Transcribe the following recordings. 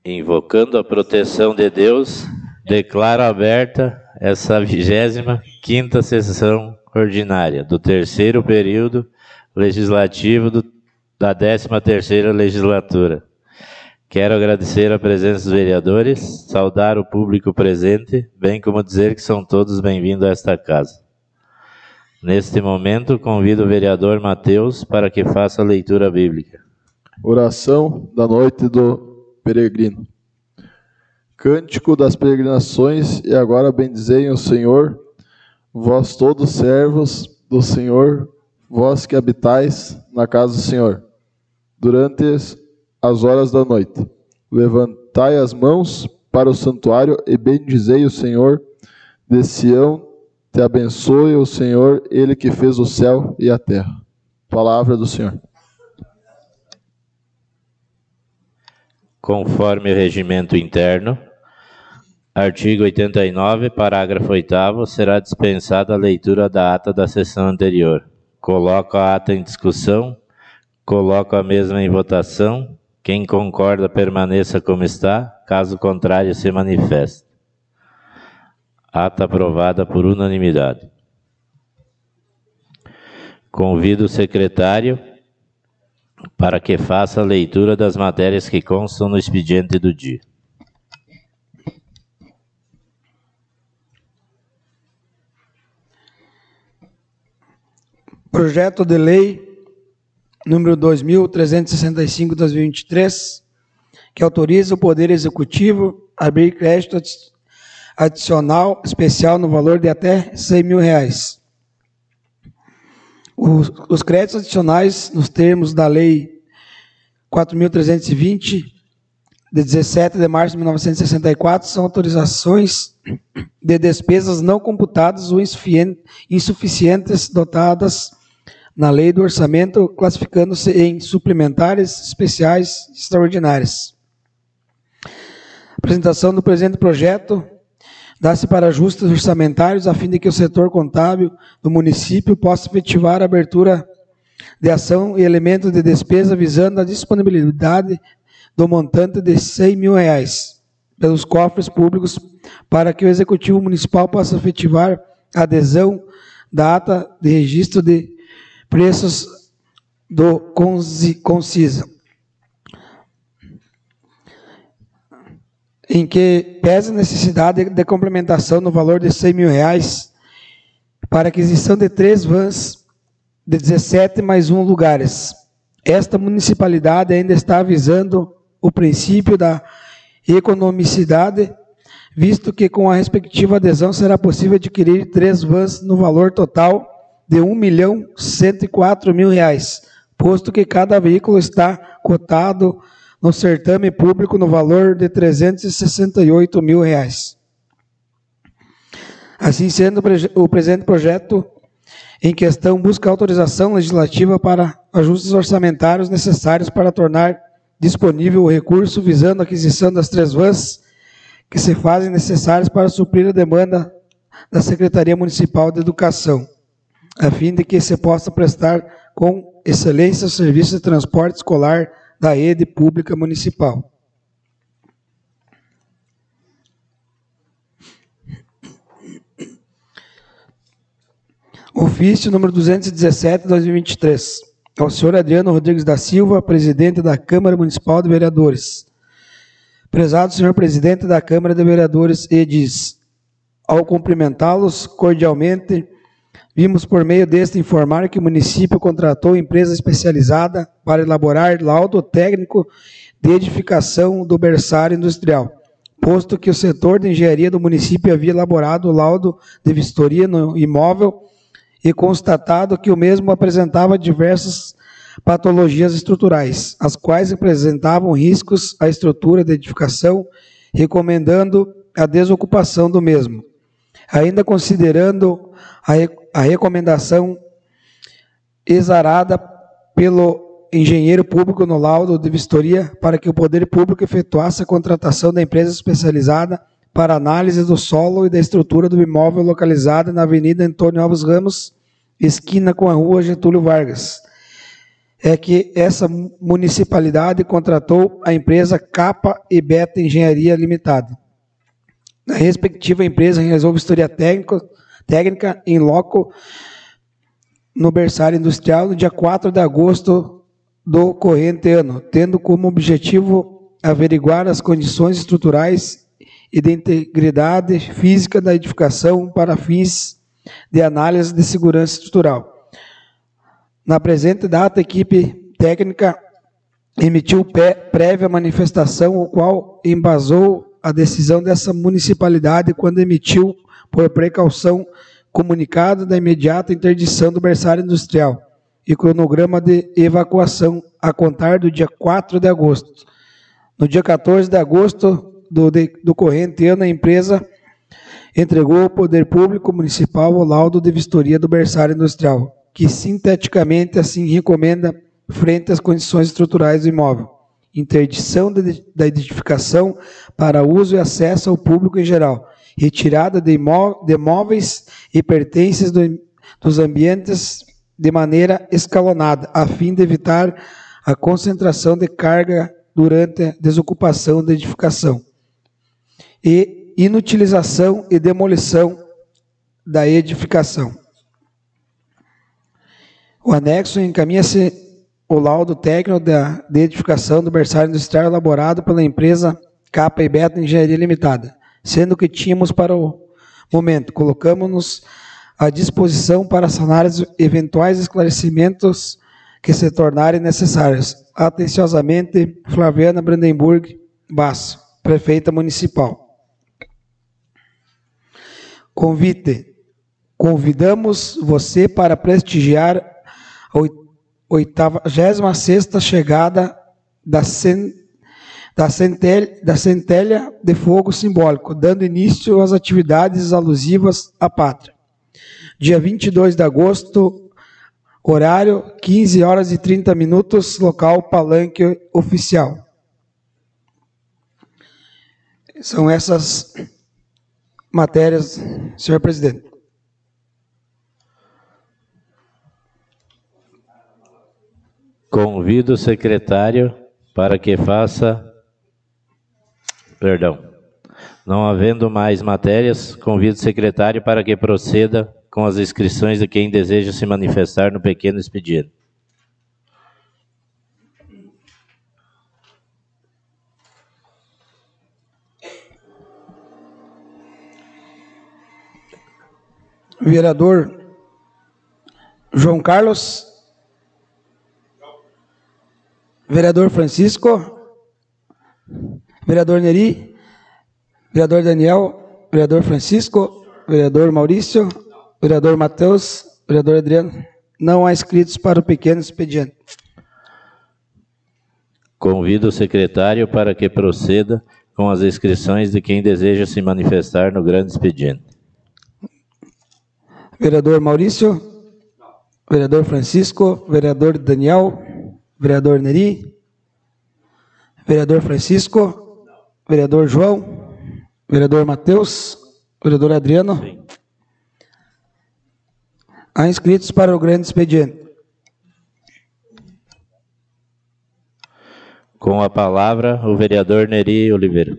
Invocando a proteção de Deus, declaro aberta essa 25ª sessão ordinária do terceiro período legislativo da 13ª legislatura. Quero agradecer a presença dos vereadores, saudar o público presente, bem como dizer que são todos bem-vindos a esta casa. Neste momento, convido o vereador Mateus para que faça a leitura bíblica. Oração da noite do peregrino. Cântico das peregrinações, e agora bendizei o Senhor, vós todos servos do Senhor, vós que habitais na casa do Senhor. Durante as horas da noite, levantai as mãos para o santuário e bendizei o Senhor de Sião, te abençoe o Senhor, Ele que fez o céu e a terra. Palavra do Senhor. Conforme o regimento interno, artigo 89, parágrafo 8º, será dispensada a leitura da ata da sessão anterior. Coloco a ata em discussão, coloco a mesma em votação. Quem concorda, permaneça como está, caso contrário, se manifeste. Ata aprovada por unanimidade. Convido o secretário para que faça a leitura das matérias que constam no expediente do dia. Projeto de lei número 2365/2023, que autoriza o Poder Executivo a abrir crédito adicional especial no valor de até R$100 mil. Os créditos adicionais, nos termos da Lei 4.320, de 17 de março de 1964, são autorizações de despesas não computadas ou insuficientes dotadas na Lei do Orçamento, classificando-se em suplementares, especiais e extraordinárias. A apresentação do presente projeto dá-se para ajustes orçamentários a fim de que o setor contábil do município possa efetivar a abertura de ação e elementos de despesa visando a disponibilidade do montante de R$100 mil pelos cofres públicos para que o Executivo Municipal possa efetivar a adesão da ata de registro de preços do Concisa, em que pesa a necessidade de complementação no valor de R$100 mil para aquisição de 3 vans de 17 mais 1 lugares. Esta municipalidade ainda está visando o princípio da economicidade, visto que com a respectiva adesão será possível adquirir 3 vans no valor total de R$1.104.000, posto que cada veículo está cotado no certame público no valor de R$368 mil. Assim sendo, o presente projeto em questão busca autorização legislativa para ajustes orçamentários necessários para tornar disponível o recurso visando a aquisição das 3 vans que se fazem necessárias para suprir a demanda da Secretaria Municipal de Educação, a fim de que se possa prestar com excelência o serviço de transporte escolar da rede pública municipal. Ofício número 217/2023. Ao senhor Adriano Rodrigues da Silva, presidente da Câmara Municipal de Vereadores. Prezado senhor presidente da Câmara de Vereadores, e diz: ao cumprimentá-los cordialmente, vimos por meio deste informar que o município contratou empresa especializada para elaborar laudo técnico de edificação do berçário industrial, posto que o setor de engenharia do município havia elaborado o laudo de vistoria no imóvel e constatado que o mesmo apresentava diversas patologias estruturais, as quais apresentavam riscos à estrutura de edificação, recomendando a desocupação do mesmo. Ainda considerando a recomendação exarada pelo engenheiro público no laudo de vistoria para que o poder público efetuasse a contratação da empresa especializada para análise do solo e da estrutura do imóvel localizado na Avenida Antônio Alves Ramos, esquina com a Rua Getúlio Vargas. é que essa municipalidade contratou a empresa Capa e Beta Engenharia Limitada. A respectiva empresa realizou vistoria técnica em loco no berçário industrial no dia 4 de agosto do corrente ano, tendo como objetivo averiguar as condições estruturais e de integridade física da edificação para fins de análise de segurança estrutural. Na presente data, a equipe técnica emitiu prévia manifestação, o qual embasou a decisão dessa municipalidade quando emitiu, por precaução, comunicado da imediata interdição do berçário industrial e cronograma de evacuação a contar do dia 4 de agosto. No dia 14 de agosto do corrente ano, a empresa entregou ao Poder Público Municipal o laudo de vistoria do berçário industrial, que sinteticamente assim recomenda frente às condições estruturais do imóvel: interdição da edificação para uso e acesso ao público em geral, retirada de móveis e pertences dos ambientes de maneira escalonada, a fim de evitar a concentração de carga durante a desocupação da edificação, e inutilização e demolição da edificação. O anexo encaminha-se o laudo técnico de edificação do berçário industrial elaborado pela empresa Capa e Beta Engenharia Limitada, sendo que tínhamos para o momento, colocamos-nos à disposição para sanar os eventuais esclarecimentos que se tornarem necessários. Atenciosamente, Flaviana Brandenburg Basso, Prefeita Municipal. Convidamos você para prestigiar a 86ª chegada da Centelha de Fogo Simbólico, dando início às atividades alusivas à pátria. Dia 22 de agosto, horário 15h30, local Palanque Oficial. São essas matérias, senhor presidente. Convido o secretário para que faça... Não havendo mais matérias, convido o secretário para que proceda com as inscrições de quem deseja se manifestar no pequeno expediente. Vereador João Carlos. Vereador Francisco. Vereador Neri. Vereador Daniel. Vereador Francisco. Vereador Maurício. Vereador Matheus. Vereador Adriano. Não há inscritos para o pequeno expediente. Convido o secretário para que proceda com as inscrições de quem deseja se manifestar no grande expediente. Vereador Maurício. Vereador Francisco. Vereador Daniel. Vereador Neri. Vereador Francisco. Vereador João. Vereador Matheus. Vereador Adriano. Sim. Há inscritos para o grande expediente. Com a palavra, o vereador Neri Oliveira.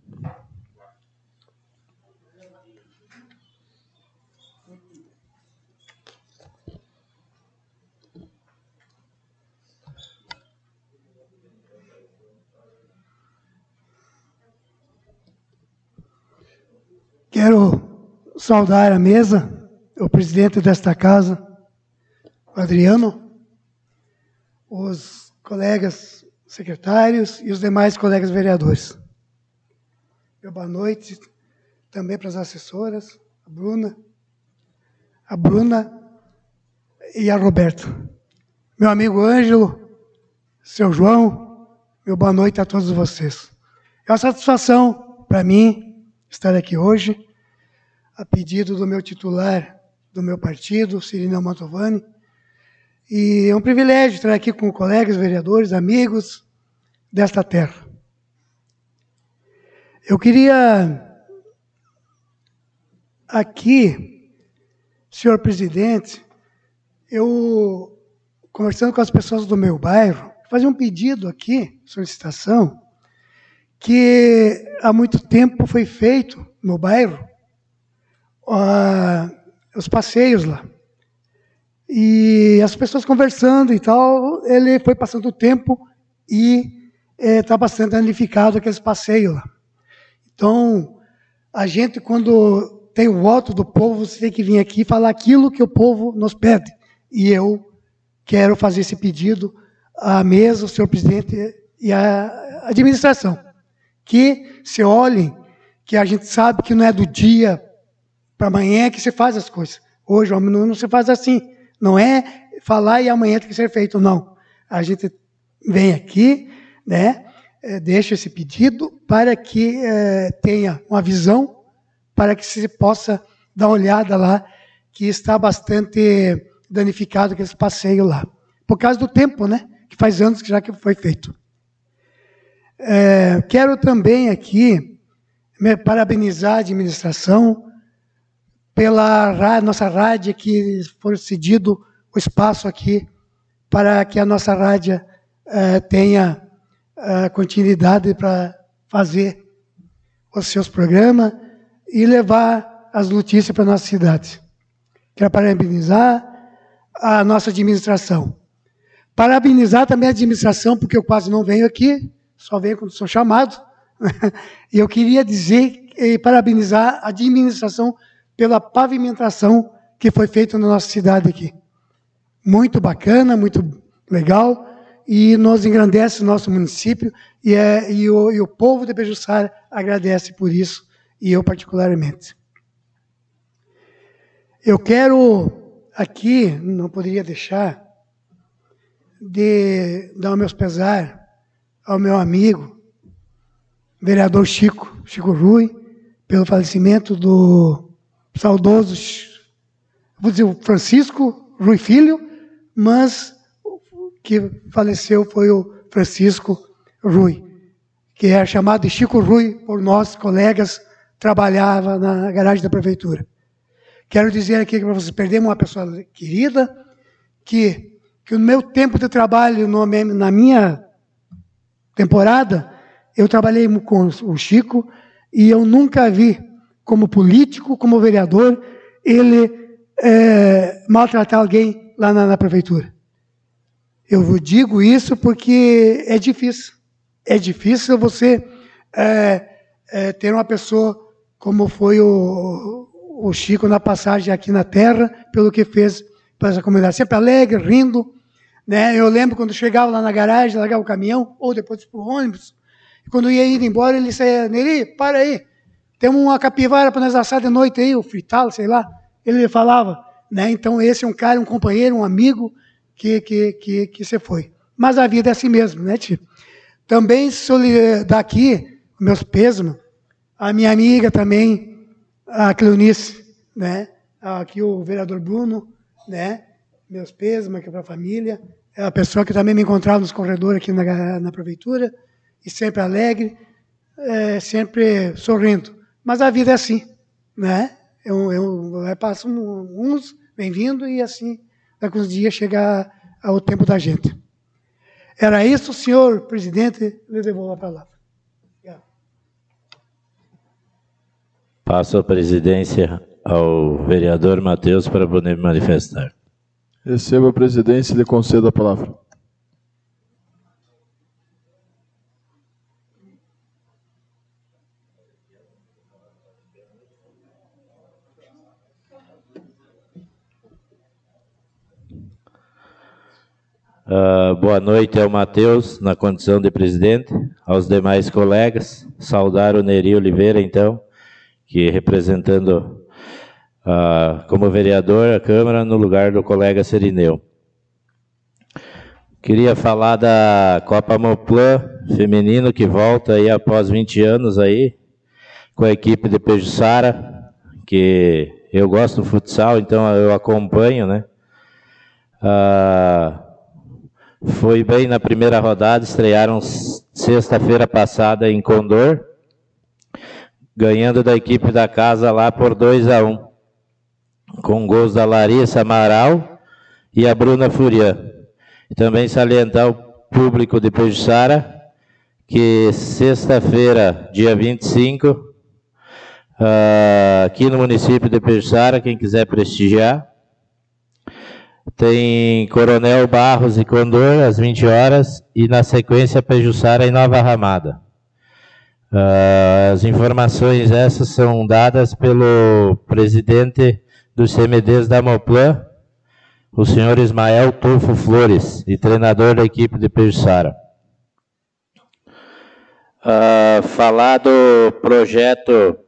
Quero saudar a mesa, o presidente desta casa, o Adriano, os colegas secretários e os demais colegas vereadores. Meu boa noite também para as assessoras, a Bruna e a Roberta. Meu amigo Ângelo, seu João, meu boa noite a todos vocês. É uma satisfação para mim estar aqui hoje, a pedido do meu titular do meu partido, Cirineu Mantovani, e é um privilégio estar aqui com colegas, vereadores, amigos desta terra. Eu queria aqui, senhor presidente, eu conversando com as pessoas do meu bairro, fazer um pedido aqui, solicitação, que há muito tempo foi feito no bairro os passeios lá. E as pessoas conversando e tal, ele foi passando o tempo e está bastante danificado aqueles passeios lá. Então, a gente, quando tem o voto do povo, você tem que vir aqui e falar aquilo que o povo nos pede. E eu quero fazer esse pedido à mesa, ao senhor presidente e à administração. Que se olhem, que a gente sabe que não é do dia para amanhã que se faz as coisas. Hoje não se faz assim. Não é falar e amanhã tem que ser feito, não. A gente vem aqui, né, deixa esse pedido para que tenha uma visão, para que se possa dar uma olhada lá, que está bastante danificado aquele passeio lá. Por causa do tempo, né, que faz anos que já que foi feito. Quero também aqui parabenizar a administração pela nossa rádio, que foi cedido o espaço aqui para que a nossa rádio tenha continuidade para fazer os seus programas e levar as notícias para a nossa cidade. Quero parabenizar a nossa administração. Parabenizar também a administração, porque eu quase não venho aqui, só venho quando sou chamado. E eu queria dizer e parabenizar a administração pela pavimentação que foi feita na nossa cidade aqui. Muito bacana, muito legal, e nos engrandece o nosso município, e o povo de Pejuçara agradece por isso, e eu particularmente. Eu quero aqui, não poderia deixar, de dar os meus pesar ao meu amigo, vereador Chico Rui, pelo falecimento do saudoso, vou dizer, o Francisco Rui Filho, mas que faleceu foi o Francisco Rui, que é chamado de Chico Rui por nós, colegas, trabalhava na garagem da prefeitura. Quero dizer aqui para vocês, perdemos uma pessoa querida, que no meu tempo de trabalho, na minha temporada, eu trabalhei com o Chico, e eu nunca vi, como político, como vereador, ele maltratar alguém lá na prefeitura. Eu digo isso porque é difícil. É difícil você ter uma pessoa como foi o Chico na passagem aqui na terra, pelo que fez para essa comunidade. Sempre alegre, rindo. Né? Eu lembro quando chegava lá na garagem, largava o caminhão, ou depois para o ônibus, e quando ia indo embora, ele saía, Neri, para aí, temos uma capivara para nós assar de noite aí, ou fritá-la, sei lá. Ele falava, né? Então esse é um cara, um companheiro, um amigo que se foi. Mas a vida é assim mesmo, né, tio? Também daqui, meus pêsames, a minha amiga também, a Cleonice, né? Aqui o vereador Bruno, né? Meus pêsames aqui para a família. É a pessoa que também me encontrava nos corredores aqui na prefeitura, e sempre alegre, sempre sorrindo. Mas a vida é assim, né? Passam uns, bem-vindo, e assim, daqui uns dias chega ao tempo da gente. Era isso, senhor presidente, lhe devolvo a palavra. Obrigado. Passo a presidência ao vereador Matheus para poder me manifestar. Receba a presidência e lhe concedo a palavra. Boa noite ao Matheus, na condição de presidente, aos demais colegas, saudar o Neri Oliveira, então, que representando como vereador a Câmara no lugar do colega Serineu. Queria falar da Copa Moplan feminino, que volta aí após 20 anos aí, com a equipe de Pejuçara, que eu gosto do futsal, então eu acompanho, né? Foi bem na primeira rodada, estrearam sexta-feira passada em Condor, ganhando da equipe da casa lá por 2-1, com gols da Larissa Amaral e a Bruna Furian. Também salientar o público de Pejuçara que sexta-feira, dia 25, aqui no município de Pejuçara, quem quiser prestigiar, tem Coronel Barros e Condor às 20 horas e na sequência Pejuçara e Nova Ramada. As informações essas são dadas pelo presidente dos CMDs da Moplan, o senhor Ismael Tufo Flores, e treinador da equipe de Pejuçara. Falar do projeto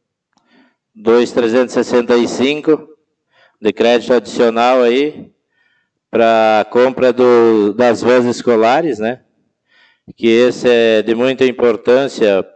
2365, de crédito adicional aí, para a compra das vans escolares, né? Que esse é de muita importância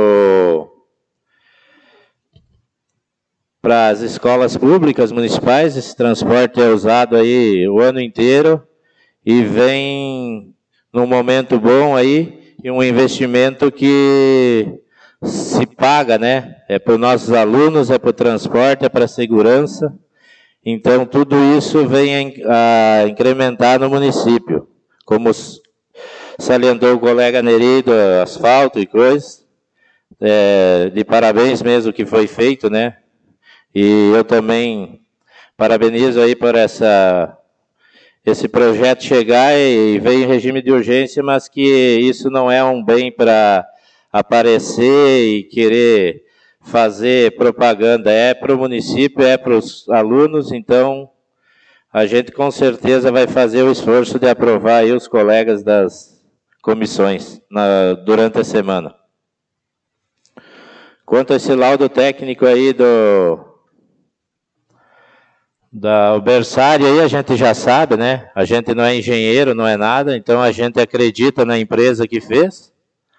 para as escolas públicas municipais. Esse transporte é usado aí o ano inteiro e vem num momento bom aí e um investimento que se paga, né? É para os nossos alunos, é para o transporte, é para a segurança. Então, tudo isso vem a incrementar no município. Como salientou o colega Neri do asfalto e coisas, de parabéns mesmo que foi feito, né? E eu também parabenizo aí por esse projeto chegar e veio em regime de urgência, mas que isso não é um bem para aparecer e querer fazer propaganda, é para o município, é para os alunos, então a gente com certeza vai fazer o esforço de aprovar aí os colegas das comissões durante a semana. Quanto a esse laudo técnico aí o berçário aí, a gente já sabe, né? A gente não é engenheiro, não é nada, então a gente acredita na empresa que fez.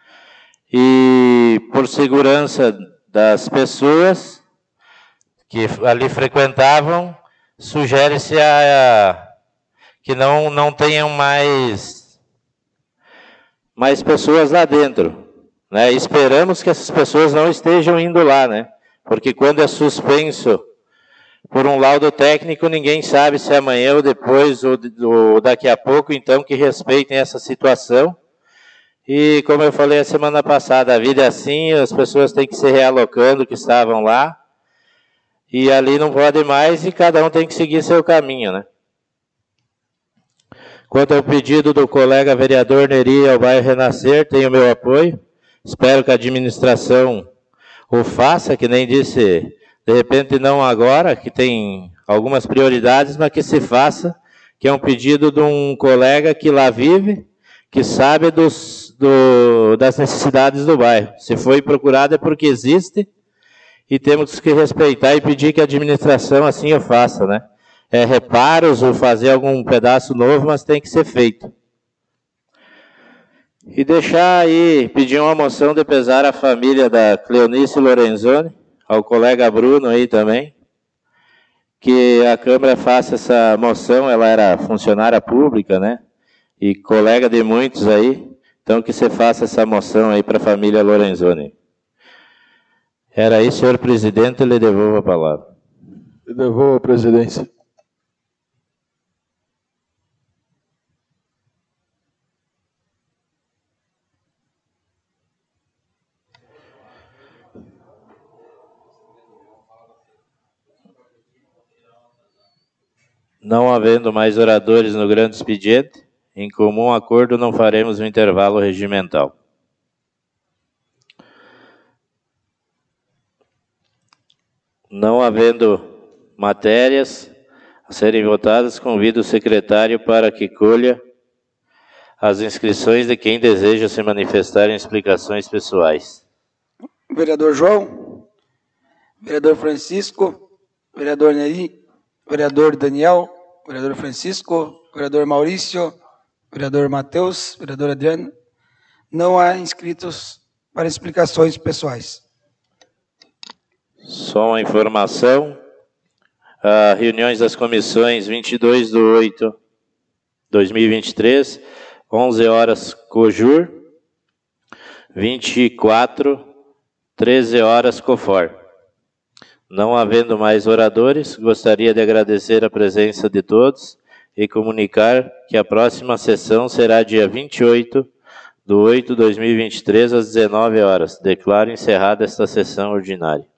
E por segurança das pessoas que ali frequentavam, sugere-se que não tenham mais pessoas lá dentro, né? Esperamos que essas pessoas não estejam indo lá, né? Porque quando é suspenso por um laudo técnico, ninguém sabe se é amanhã ou depois ou daqui a pouco, então que respeitem essa situação. E como eu falei a semana passada, a vida é assim, as pessoas têm que se realocando que estavam lá, e ali não pode mais e cada um tem que seguir seu caminho, né? Quanto ao pedido do colega vereador Neri ao bairro Renascer, tem o meu apoio. Espero que a administração o faça, que nem disse, de repente não agora, que tem algumas prioridades, mas que se faça, que é um pedido de um colega que lá vive, que sabe das necessidades do bairro. Se foi procurado é porque existe e temos que respeitar e pedir que a administração assim o faça, né? Reparos ou fazer algum pedaço novo, mas tem que ser feito. E deixar aí, pedir uma moção de pesar à família da Cleonice Lorenzoni, ao colega Bruno aí também, que a Câmara faça essa moção. Ela era funcionária pública, né? E colega de muitos aí, então que você faça essa moção aí para a família Lorenzoni. Era isso, senhor presidente, lhe devolvo a palavra. Eu devolvo a presidência. Não havendo mais oradores no grande expediente, em comum acordo não faremos um intervalo regimental. Não havendo matérias a serem votadas, convido o secretário para que colha as inscrições de quem deseja se manifestar em explicações pessoais. Vereador João, vereador Francisco, vereador Neri, vereador Daniel, vereador Francisco, vereador Maurício, vereador Matheus, vereador Adriano. Não há inscritos para explicações pessoais. Só uma informação, reuniões das comissões 22/8/2023, 11 horas COJUR, 24, 13 horas COFOR. Não havendo mais oradores, gostaria de agradecer a presença de todos e comunicar que a próxima sessão será dia 28/8/2023, às 19 horas. Declaro encerrada esta sessão ordinária.